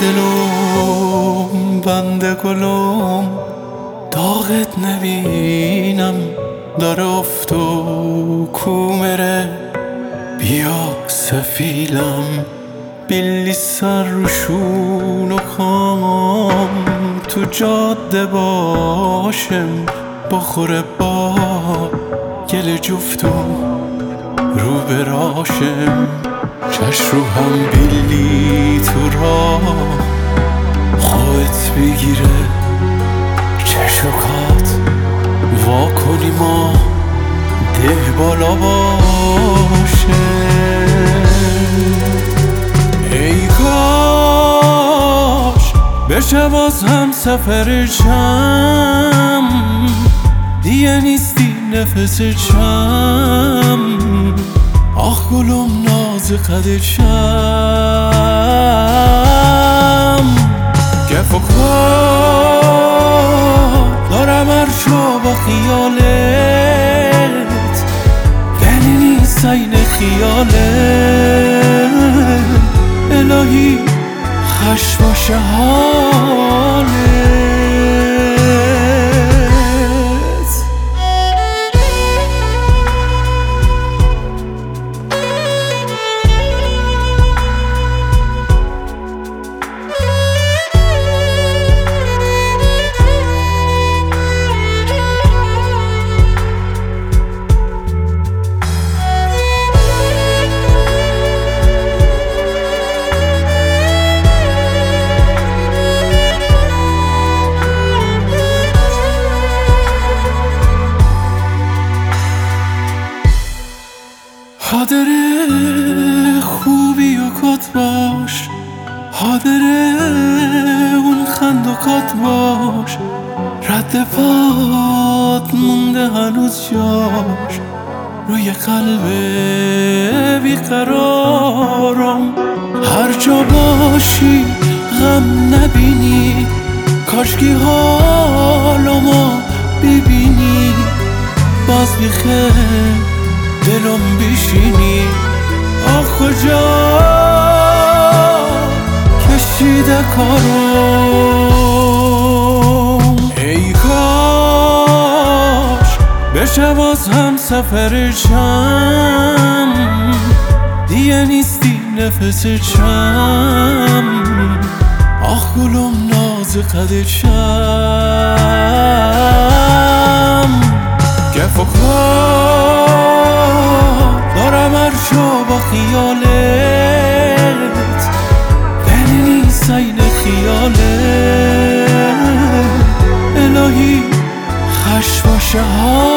دلم بنده گلم داغت نبینم داره افت و کومره بیا سفیلم بیلی سر روشون و خام تو جاده باشم بخوره با گل جفتم رو براشم چش رو هم بیلی تو را خواهت بگیره چشکات وا کنی ما ده بالا باشه ای کاش بشه باز هم سفر چم دیگه نیستی نفس چم آخ گلم ناز قدشم کف و کار دارم ارشا با خیالت ولی نیست این خیالت الهی خش باشه حالت حاضر خوبی و کات باش حاضر اون خندقات باش رد پات مونده هنوز جاش روی قلب بیقرارم هر جا باشی غم نبینی کاشکی حالمو ببینی باز بیخیر دلم بشینی آخ کجا کشیده کارم ای کاش بشه باز هم سفر چم دیگه نیستی نفس چم آخ گلم ناز قدشم کف و کار دارم ارشا با خیالت ولی نیست این خیالت الهی خش باشه